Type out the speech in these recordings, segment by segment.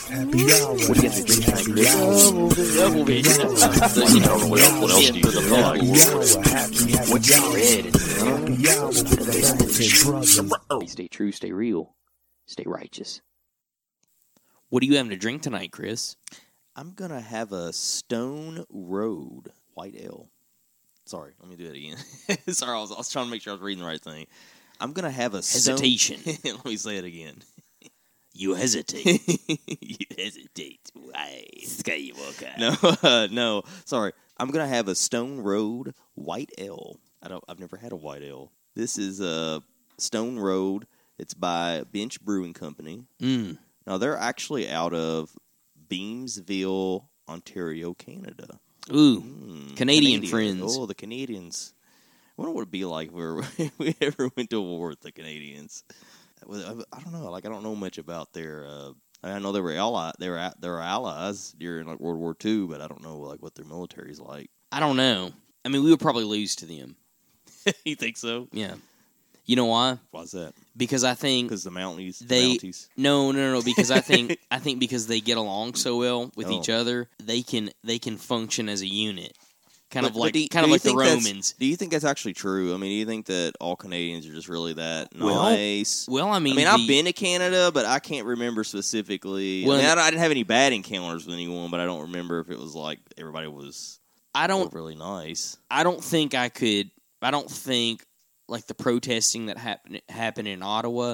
Happy hour. What do you have to drink tonight, Chris? What else do you do? What's your red? Happy hour. Stay true, stay real, stay righteous. What are you having to drink tonight, Chris? I'm going to have a Stone Road White Ale. Sorry, let me do it again. Sorry, I was trying to make sure I was reading the right thing. I'm going to have a Hesitation. Let me say it again. You hesitate. You hesitate. Why? Skywalker. No. Sorry. I'm going to have a Stone Road White Ale. I've never had a white ale. This is a Stone Road. It's by Bench Brewing Company. Now, they're actually out of Beamsville, Ontario, Canada. Ooh, Canadian friends. Oh, the Canadians. I wonder what it'd be like if we ever went to war with the Canadians. I don't know. I don't know much about their. I know they were allies during World War II, but I don't know what their military's like. I don't know. I mean, we would probably lose to them. You think so? Yeah. You know why? Why's that? Because I think because the Mounties. No. Because I think because they get along so well with each other, they can function as a unit. Kind of like the Romans. Do you think that's actually true? I mean, do you think that all Canadians are just really that nice? Well, I mean, I've been to Canada, but I can't remember specifically. Well, I didn't have any bad encounters with anyone, but I don't remember if it was like everybody was. Really nice. I don't think like the protesting that happened in Ottawa.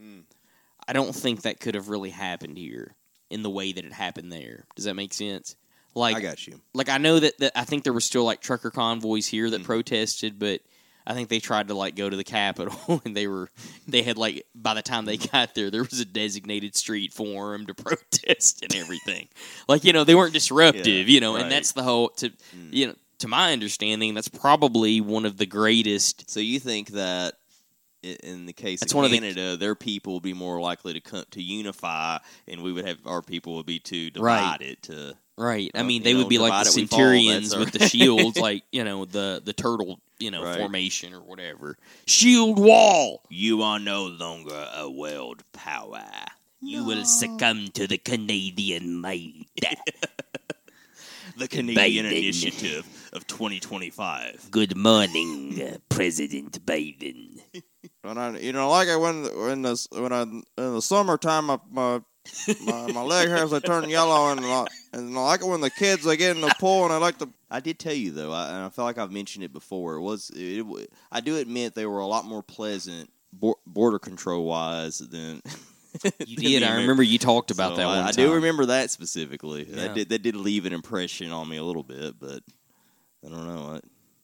I don't think that could have really happened here in the way that it happened there. Does that make sense? Like, I got you. Like, I know that I think there were still like trucker convoys here that protested, but I think they tried to go to the Capitol, and they had by the time they got there was a designated street for them to protest and everything. They weren't disruptive, right. and that's the whole to my understanding, that's probably one of the greatest. So you think that in the case of Canada, their people would be more likely to come to unify, and we would have our people would be too divided to. Right. I mean, they would be like the centurions with the shields, the turtle, formation or whatever. Shield wall. You are no longer a world power. You will succumb to the Canadian might. The Canadian Initiative of 2025. Good morning, President Biden. When in the summertime, my leg hairs turn yellow, and I like it when the kids get in the pool, and I like to. I did tell you though, and I feel like I've mentioned it before. I do admit they were a lot more pleasant border control wise than. You did. I remember you talked about that one time. I do remember that specifically. Yeah. That did leave an impression on me a little bit, but I don't know.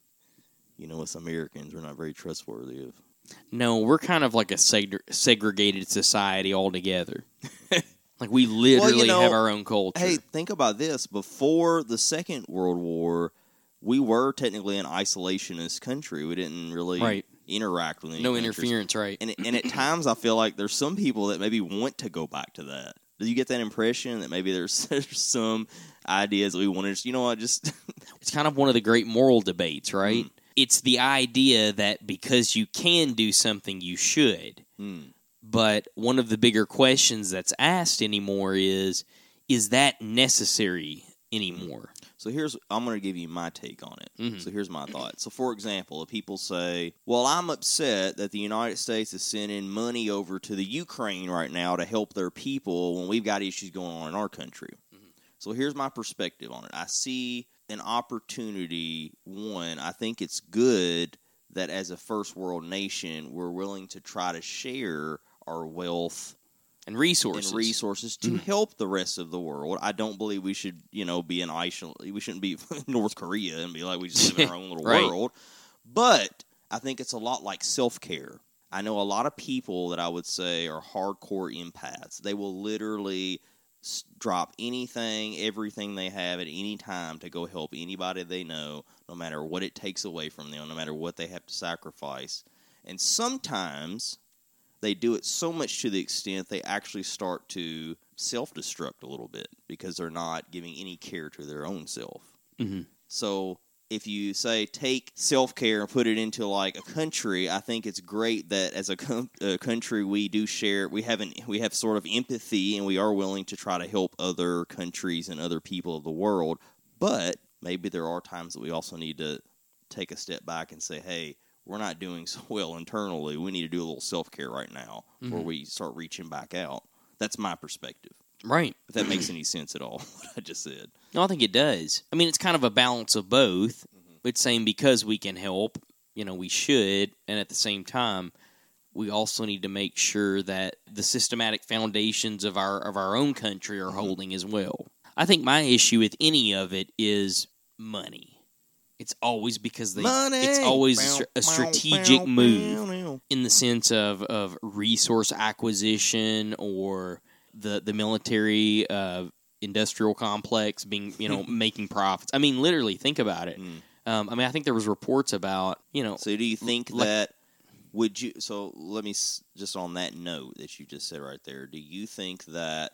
Us Americans, we're not very trustworthy of. No, we're kind of like a segregated society altogether. We literally have our own culture. Hey, think about this. Before the Second World War, we were technically an isolationist country. We didn't really interact with any countries. Interference, right. And at times I feel like there's some people that maybe want to go back to that. Do you get that impression that maybe there's some ideas that we want to just, It's kind of one of the great moral debates, right? It's the idea that because you can do something, you should. But one of the bigger questions that's asked anymore is that necessary anymore? So I'm going to give you my take on it. So here's my thought. So for example, if people say, well, I'm upset that the United States is sending money over to the Ukraine right now to help their people when we've got issues going on in our country. So here's my perspective on it. I see an opportunity. One, I think it's good that as a first world nation, we're willing to try to share our wealth and resources to help the rest of the world. I don't believe we should, be an isolated. We shouldn't be North Korea and be like we just live in our own little world. But I think it's a lot like self-care. I know a lot of people that I would say are hardcore empaths. They will literally drop anything, everything they have at any time to go help anybody they know, no matter what it takes away from them, no matter what they have to sacrifice. And sometimes they do it so much to the extent they actually start to self-destruct a little bit because they're not giving any care to their own self. So if you say take self-care and put it into like a country, I think it's great that as a country we do share, we have sort of empathy, and we are willing to try to help other countries and other people of the world. But maybe there are times that we also need to take a step back and say, hey, we're not doing so well internally. We need to do a little self-care right now where we start reaching back out. That's my perspective. Right. If that makes any sense at all, what I just said. No, I think it does. I mean, it's kind of a balance of both. It's saying because we can help, we should, and at the same time, we also need to make sure that the systematic foundations of our own country are holding as well. I think my issue with any of it is money. It's always because it's always a strategic move in the sense of resource acquisition or the military industrial complex being, making profits. I mean, literally, think about it. I think there was reports about, So do you think that would you? So let me just on that note that you just said right there. Do you think that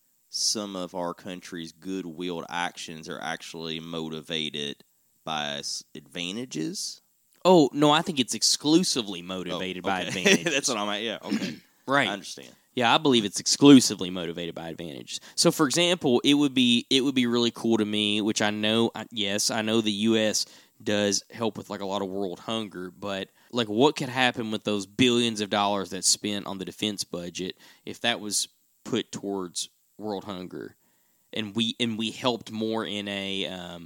some of our country's good-willed actions are actually motivated by advantages? Oh no, I think it's exclusively motivated by advantages. That's what I'm at. Yeah. Okay. Right. I understand. Yeah, I believe it's exclusively motivated by advantage. So, for example, it would be really cool to me, which I know the U.S. does help with like a lot of world hunger, but like what could happen with those billions of dollars that's spent on the defense budget if that was put towards world hunger, and we helped more in a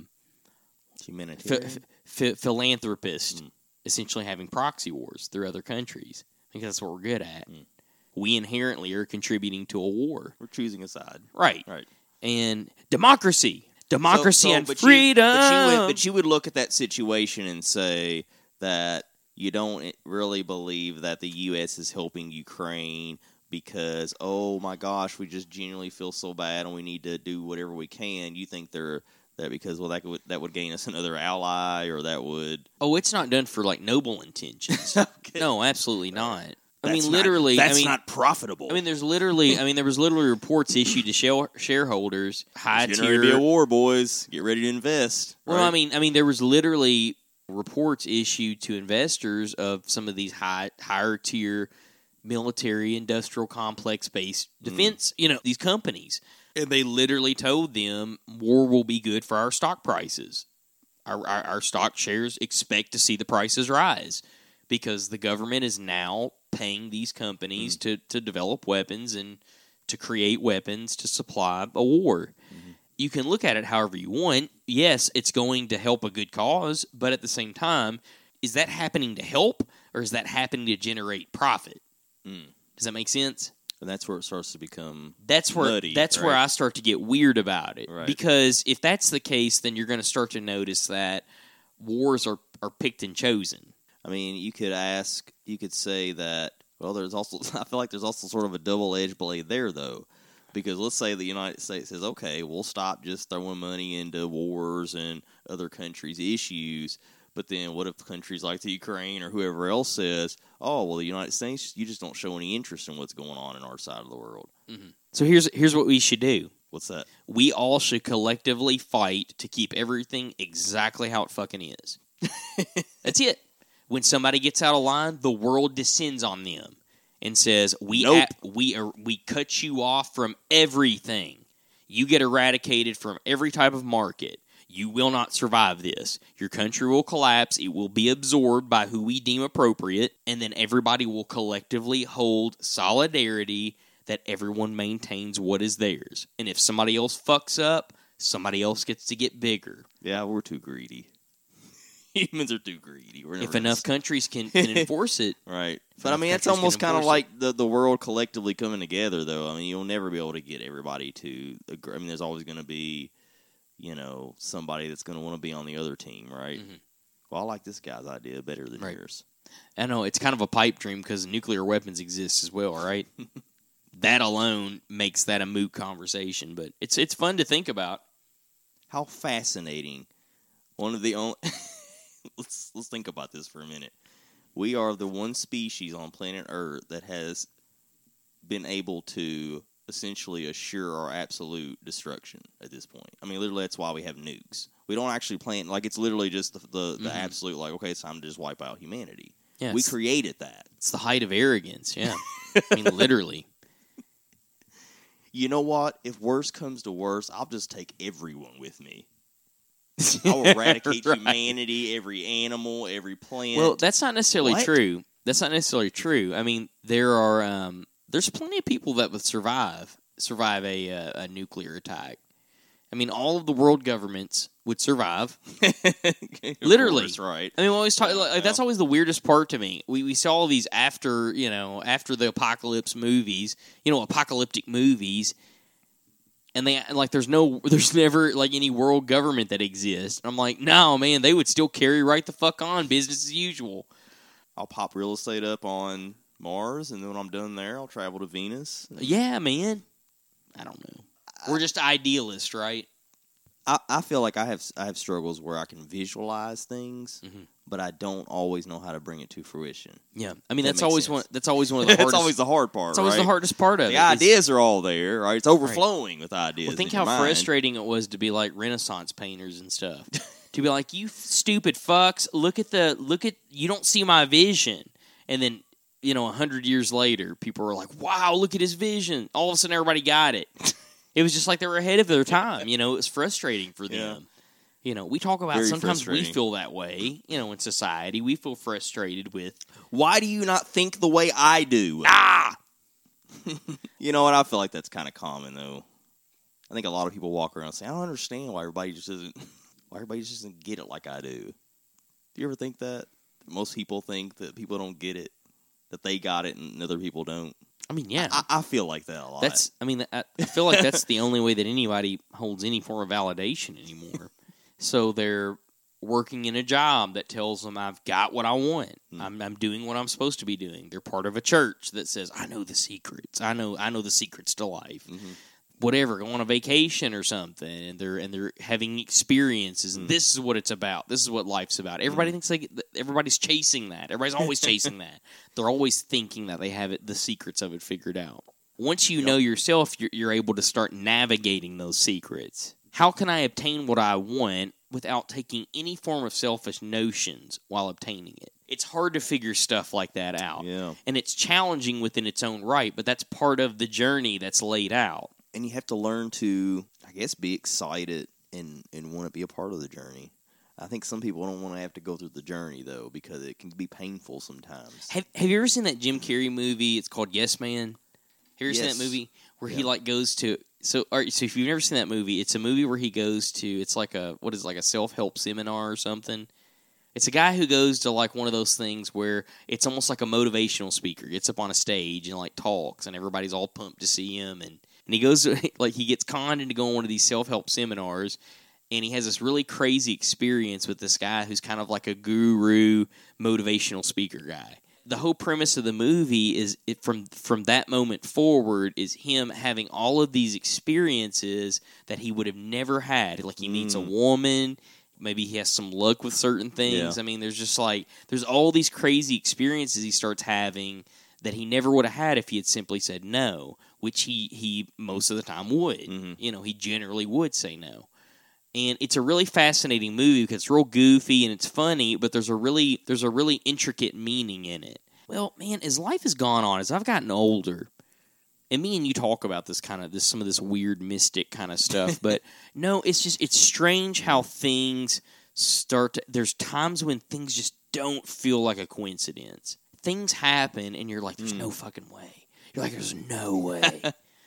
humanitarian philanthropist, essentially having proxy wars through other countries. I think that's what we're good at. We inherently are contributing to a war. We're choosing a side. Right. Right. And democracy and freedom. But you would look at that situation and say that you don't really believe that the U.S. is helping Ukraine because, oh my gosh, we just genuinely feel so bad and we need to do whatever we can. You think that because, well, that would gain us another ally, or that would... Oh, it's not done for, like, noble intentions. Okay. No, absolutely not. That's not profitable. There was literally reports issued to shareholders. It's going to be a war, boys. Get ready to invest. Well, right? There was literally reports issued to investors of some of these higher tier military industrial complex based defense, these companies, and they literally told them war will be good for our stock prices. Our stock shares expect to see the prices rise because the government is now paying these companies to develop weapons and to create weapons to supply a war. You can look at it however you want. Yes, it's going to help a good cause, but at the same time, is that happening to help or is that happening to generate profit? Does that make sense? And that's where it starts to become muddy. That's where I start to get weird about it. Right. Because if that's the case, then you're going to start to notice that wars are picked and chosen. I mean, you could say that, well, I feel like there's also sort of a double-edged blade there, though. Because let's say the United States says, okay, we'll stop just throwing money into wars and other countries' issues. But then what if countries like the Ukraine or whoever else says, oh, well, the United States, you just don't show any interest in what's going on in our side of the world. So here's what we should do. What's that? We all should collectively fight to keep everything exactly how it fucking is. That's it. When somebody gets out of line, the world descends on them and says, we cut you off from everything. You get eradicated from every type of market. You will not survive this. Your country will collapse. It will be absorbed by who we deem appropriate. And then everybody will collectively hold solidarity that everyone maintains what is theirs. And if somebody else fucks up, somebody else gets to get bigger. Yeah, we're too greedy. Humans are too greedy. If enough countries can enforce it. Right. But, it's almost kind of like the world collectively coming together, though. You'll never be able to get everybody to agree. There's always going to be, somebody that's going to want to be on the other team, right? Well, I like this guy's idea better than yours. I know. It's kind of a pipe dream because nuclear weapons exist as well, right? That alone makes that a moot conversation, but it's fun to think about. How fascinating. One of the only... Let's think about this for a minute. We are the one species on planet Earth that has been able to essentially assure our absolute destruction at this point. Literally, that's why we have nukes. We don't actually plan. Like, it's literally just the absolute, like, okay, it's time to just wipe out humanity. Yeah, we created that. It's the height of arrogance, yeah. I mean, literally. You know what? If worse comes to worse, I'll just take everyone with me. I'll eradicate humanity, every animal, every plant. Well, that's not necessarily What? true. That's not necessarily true. I mean, there's plenty of people that would survive a nuclear attack. I mean, all of the world governments would survive. Literally, course, right? I mean, we always talk. That's always the weirdest part to me. We saw all these after the apocalypse movies, apocalyptic movies, and there's never like any world government that exists. I'm like, no, man, they would still carry right the fuck on, business as usual. I'll pop real estate up on Mars, and then when I'm done there, I'll travel to Venus. Yeah, man. I don't know. We're just idealists, right? I feel like I have struggles where I can visualize things, but I don't always know how to bring it to fruition. Yeah, I mean that's always one of the hardest. It's always the hard part. It's always the hardest part of it. The ideas are all there, right? It's overflowing with ideas. Well, think how frustrating it was to be like Renaissance painters and stuff. To be like, you stupid fucks, look at you don't see my vision, and then 100 years later, people were like, wow, look at his vision. All of a sudden, everybody got it. It was just like they were ahead of their time. It was frustrating for them. We talk about sometimes we feel that way, in society. We feel frustrated with, why do you not think the way I do? You know what? I feel like that's kind of common, though. I think a lot of people walk around and say, I don't understand why everybody just doesn't get it like I do. Do you ever think that? Most people think that people don't get it, that they got it and other people don't. I mean, yeah. I feel like that a lot. I feel like that's the only way that anybody holds any form of validation anymore. So they're working in a job that tells them I've got what I want. I'm doing what I'm supposed to be doing. They're part of a church that says I know the secrets. I know the secrets to life. Whatever, go on a vacation or something, and they're having experiences, and this is what it's about. This is what life's about. Everybody thinks everybody's chasing that. Everybody's always chasing that. They're always thinking that they have the secrets of it figured out. Once you know yourself, you're able to start navigating those secrets. How can I obtain what I want without taking any form of selfish notions while obtaining it? It's hard to figure stuff like that out. Yeah. And it's challenging within its own right, but that's part of the journey that's laid out. And you have to learn to, I guess, be excited and want to be a part of the journey. I think some people don't want to have to go through the journey, though, because it can be painful sometimes. Have you ever seen that Jim Carrey movie? It's called Yes Man. Have you ever seen that movie where he goes to... So if you've never seen that movie, it's a movie where he goes to... It's like a self-help seminar or something. It's a guy who goes to one of those things where it's almost like a motivational speaker. Gets up on a stage and talks, and everybody's all pumped to see him, and he goes, he gets conned into going to one of these self-help seminars, and he has this really crazy experience with this guy who's kind of like a guru motivational speaker guy. The whole premise of the movie is, from that moment forward, is him having all of these experiences that he would have never had. Like, he meets a woman, maybe he has some luck with certain things. Yeah. I mean, there's just there's all these crazy experiences he starts having that he never would have had if he had simply said no, which he most of the time would. He generally would say no. And it's a really fascinating movie because it's real goofy and it's funny, but there's a really intricate meaning in it. Well, man, as life has gone on, as I've gotten older, and me and you talk about some of this weird mystic kind of stuff, but no, it's strange how things start to, there's times when things just don't feel like a coincidence. Things happen, and you're like, "There's no fucking way." You're like, "There's no way."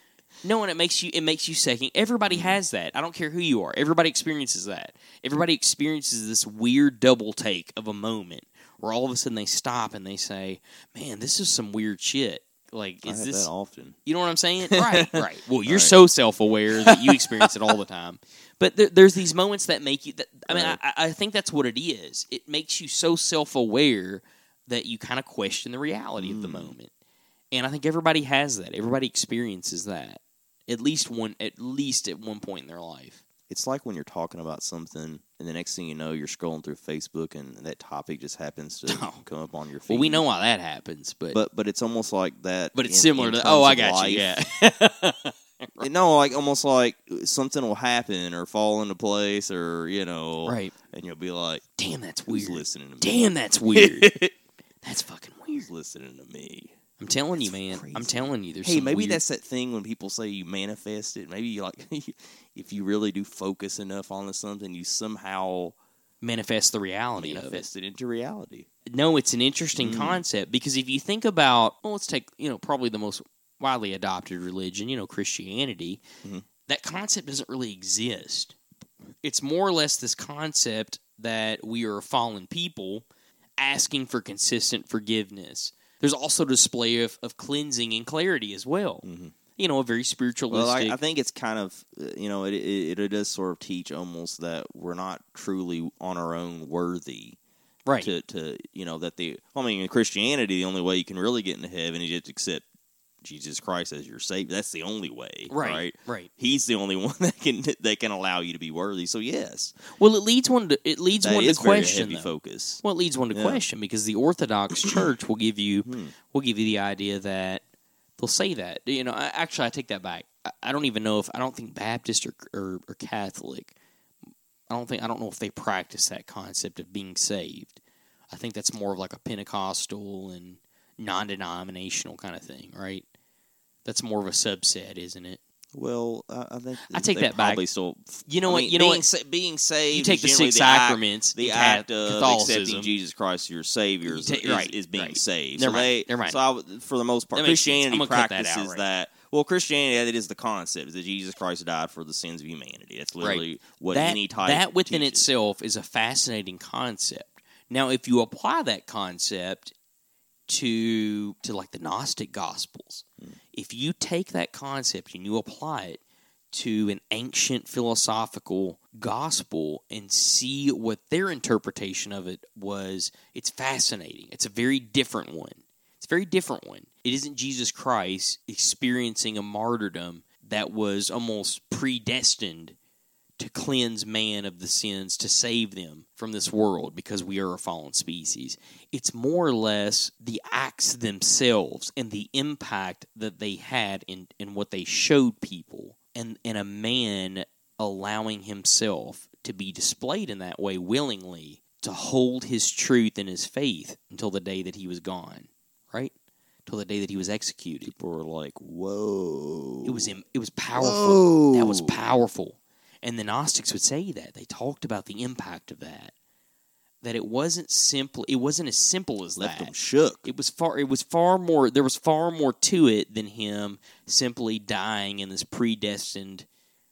No, and it makes you second. Everybody has that. I don't care who you are. Everybody experiences that. Everybody experiences this weird double take of a moment where all of a sudden they stop and they say, "Man, this is some weird shit." Like, is this that often? You know what I'm saying? Right. Well, you're so self-aware that you experience it all the time. But there's these moments that make you. I think that's what it is. It makes you so self-aware that you kind of question the reality of the moment. And I think everybody has that. Everybody experiences that at least at one point in their life. It's like when you're talking about something, and the next thing you know, you're scrolling through Facebook, and that topic just happens to come up on your feed. Well, we know why that happens, but it's almost like that. But it's similar to. Oh, I got you. Yeah. No, like almost like something will happen or fall into place, or Right. and you'll be like, Damn, that's "Who's weird. listening to me? Damn, that's weird. That's fucking weird. Who's listening to me?" I'm telling you, That's man. crazy. I'm telling you. There's Hey, some maybe weird... that's that thing when people say you manifest it. Maybe you like if you really do focus enough on something, you somehow manifest the reality of it. manifest it into reality. No, it's an interesting concept because if you think about, well, let's take, probably the most widely adopted religion, Christianity, that concept doesn't really exist. It's more or less this concept that we are a fallen people asking for consistent forgiveness. There's also a display of cleansing and clarity as well. A very spiritualistic... Well, I think it's kind of, it does sort of teach almost that we're not truly on our own worthy. Right. To that in Christianity, the only way you can really get into heaven is you have to accept Jesus Christ as your Savior. That's the only way. Right. He's the only one that can allow you to be worthy. So yes. Well, it leads one to question. Very heavy focus. Well, it leads one to question because the Orthodox Church will give you the idea that they'll say that. Actually, I take that back. I don't even know I don't think Baptist or Catholic. I don't know if they practice that concept of being saved. I think that's more of like a Pentecostal and non-denominational kind of thing, right? That's more of a subset, isn't it? Well, I think I take that back. Still, being saved. You take the six sacraments. The act of accepting Jesus Christ as your Savior is being saved. Never mind. So for the most part, Christianity practices that. Well, Christianity, that is the concept that Jesus Christ died for the sins of humanity. That's literally what any type that within teaches. itself is a fascinating concept. Now, if you apply that concept to like the Gnostic Gospels, if you take that concept and you apply it to an ancient philosophical gospel and see what their interpretation of it was, it's fascinating. It's a very different one. It isn't Jesus Christ experiencing a martyrdom that was almost predestined to cleanse man of the sins, to save them from this world because we are a fallen species. It's more or less the acts themselves and the impact that they had in what they showed people, and a man allowing himself to be displayed in that way willingly, to hold his truth and his faith until the day that he was gone, right? Till the day that he was executed. People were like, whoa. It was powerful. Whoa. That was powerful. And the Gnostics would say that. They talked about the impact of that. That it wasn't as simple as Left that. them shook. It was far more, there was far more to it than him simply dying in this predestined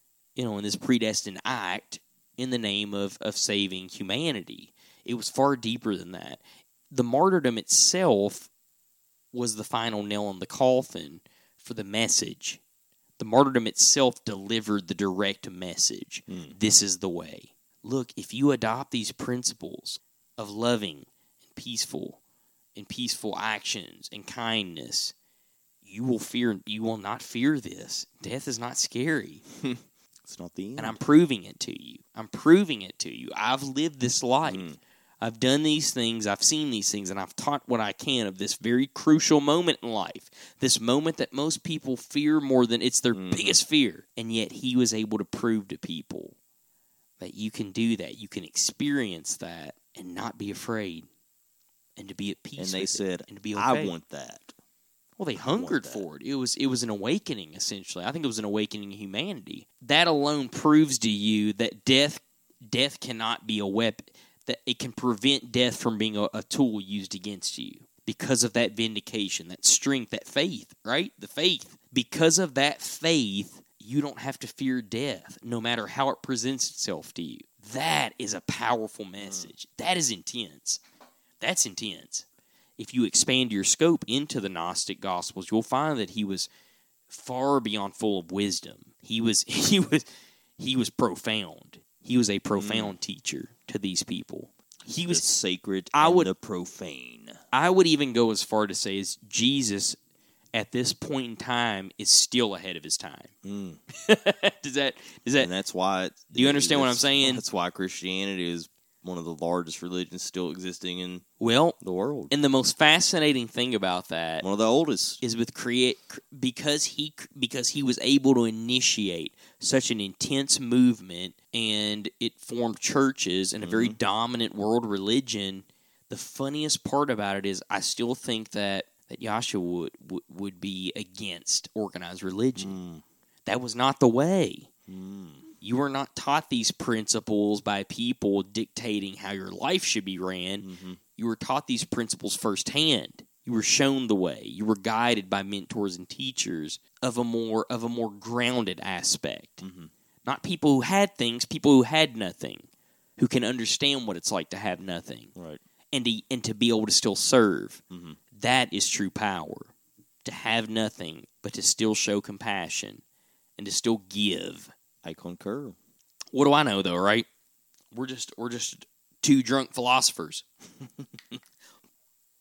act in the name of saving humanity. It was far deeper than that. The martyrdom itself was the final nail in the coffin for the message. The martyrdom itself delivered the direct message. This is the way. Look, if you adopt these principles of loving and peaceful actions and kindness, you will not fear this. Death is not scary. It's not the end. And I'm proving it to you. I've lived this life. I've done these things, I've seen these things, and I've taught what I can of this very crucial moment in life. This moment that most people fear more than it's their biggest fear. And yet he was able to prove to people that you can do that. You can experience that and not be afraid. And to be at peace and they with said, it, and to be okay. I want that. Well, they hungered for it. It was an awakening, essentially. I think it was an awakening in humanity. That alone proves to you that death cannot be a weapon. That it can prevent death from being a tool used against you because of that vindication, that strength, that faith, right? The faith. Because of that faith, you don't have to fear death, no matter how it presents itself to you. That is a powerful message. That is intense. That's intense. If you expand your scope into the Gnostic Gospels, you'll find that he was far beyond full of wisdom. He was profound. He was a profound teacher to these people. He was the sacred and the profane. I would even go as far to say as Jesus, at this point in time, is still ahead of his time. Does that? And that's why. Do you understand what I'm saying? That's why Christianity is one of the largest religions still existing in Well, the world. and the most fascinating thing about that One of the oldest. is with because he was able to initiate such an intense movement, and it formed churches and a very dominant world religion. The funniest part about it is I still think that Yahshua would be against organized religion. That was not the way. You were not taught these principles by people dictating how your life should be ran. You were taught these principles firsthand. You were shown the way. You were guided by mentors and teachers of a more grounded aspect. Not people who had things, people who had nothing, who can understand what it's like to have nothing. Right. And to be able to still serve. That is true power. To have nothing, but to still show compassion and to still give. I concur. What do I know, though, right? We're just two drunk philosophers.